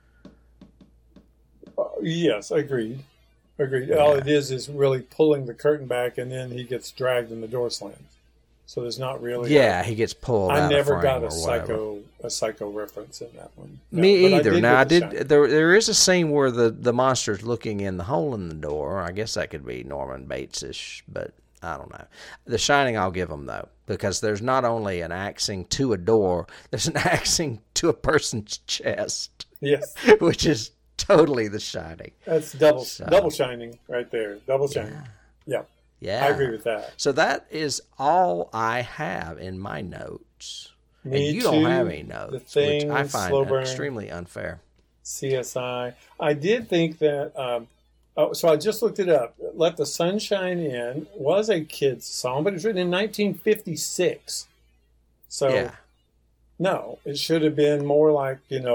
Yes, agreed. Yeah. All it is really pulling the curtain back, and then he gets dragged and the door slams. So there's not really. Yeah, he gets pulled. I out never of frame got a psycho reference in that one. Me either. Now I did. There is a scene where the monster's looking in the hole in the door. I guess that could be Norman Bates-ish, but I don't know. The Shining, I'll give them though, because there's not only an axing to a door, there's an axing to a person's chest. Yes, which is totally The Shining. That's double shining right there. Double shining. Yeah. Yeah. I agree with that. So that is all I have in my notes. Me and you too. don't have any notes, The Thing, which I find Slow Burn, extremely unfair. CSI. I did think that, so I just looked it up. Let the Sun Shine In was a kid's song, but it was written in 1956. So, yeah. No, it should have been more like,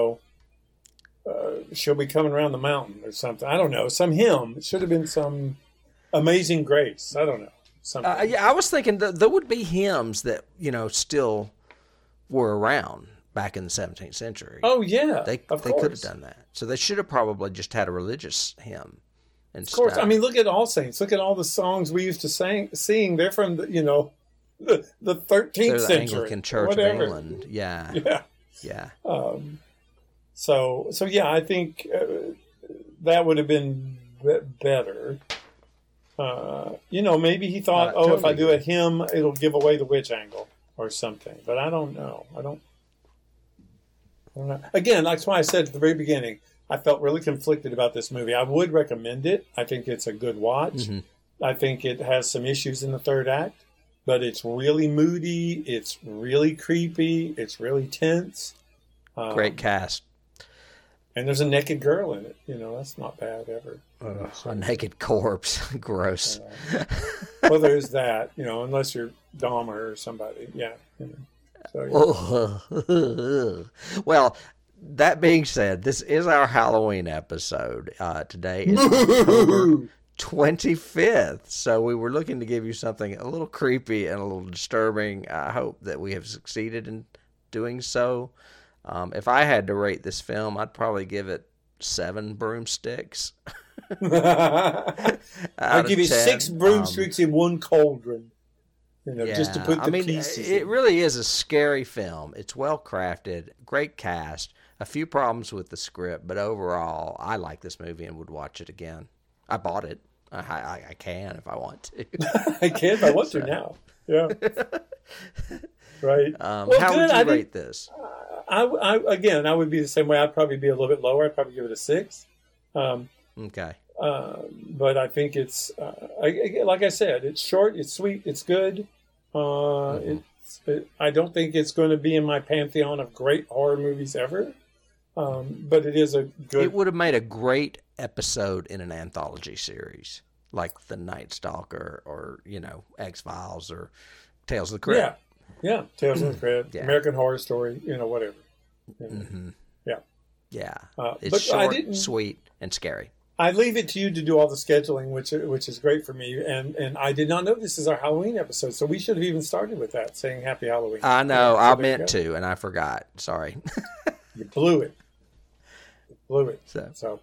She'll Be Coming Around the Mountain or something. I don't know. Some hymn. It should have been some Amazing Grace. I don't know. Something. Yeah, I was thinking that there would be hymns that, still were around back in the 17th century. Oh yeah, They of could course. have done that. So they should have probably just had a religious hymn instead. Of course. I mean, look at All Saints. Look at all the songs we used to sing. They're from the 13th They're the century. Anglican Church of England. Yeah. Yeah. Yeah. So yeah, I think that would have been better. Maybe he thought, if I do a hymn, it'll give away the witch angle or something. But I don't know. I don't know. Again, that's why I said at the very beginning, I felt really conflicted about this movie. I would recommend it. I think it's a good watch. Mm-hmm. I think it has some issues in the third act, but it's really moody. It's really creepy. It's really tense. Great cast. And there's a naked girl in it. That's not bad ever. A naked corpse. Gross. Well, there's that, unless you're Dahmer or somebody. Yeah. So, yeah. Well, that being said, this is our Halloween episode. Today is October 25th. So we were looking to give you something a little creepy and a little disturbing. I hope that we have succeeded in doing so. If I had to rate this film, I'd probably give it 7 broomsticks. I'll give you 6 broomsticks in 1 cauldron. Just to put the pieces it in. really is a scary film. It's well crafted, great cast, a few problems with the script, but overall, I like this movie and would watch it again. I bought it. I can if I want to. I can if I want to now. Yeah. Right. How would you rate this? I would be the same way. I'd probably be a little bit lower. I'd probably give it a 6. Okay. But I think it's like I said, it's short, it's sweet, it's good. I don't think it's going to be in my pantheon of great horror movies ever. But it is a good. It would have made a great episode in an anthology series, like The Night Stalker, or X-Files, or Tales of the Crypt. Yeah, Tales of the Crypt, Yeah. American Horror Story, whatever. Mm-hmm. Yeah. Yeah. But It's short, sweet, and scary. I leave it to you to do all the scheduling, which is great for me. And I did not know this is our Halloween episode, so we should have even started with that, saying Happy Halloween. I know. I meant to, and I forgot. Sorry. You blew it. So.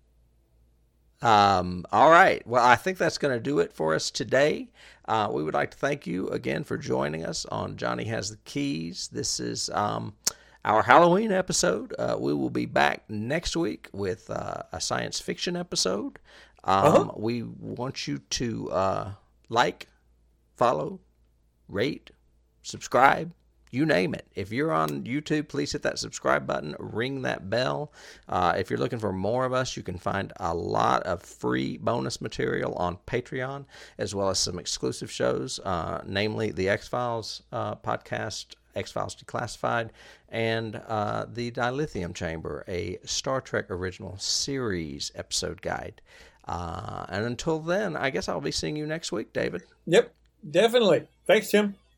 All right. Well, I think that's going to do it for us today. We would like to thank you again for joining us on Johnny Has the Keys. This is our Halloween episode. We will be back next week with a science fiction episode. We want you to like, follow, rate, subscribe. You name it. If you're on YouTube, please hit that subscribe button, ring that bell. If you're looking for more of us, you can find a lot of free bonus material on Patreon, as well as some exclusive shows, namely the X-Files podcast, X-Files Declassified, and the Dilithium Chamber, a Star Trek original series episode guide. And until then, I guess I'll be seeing you next week, David. Yep, definitely. Thanks, Tim.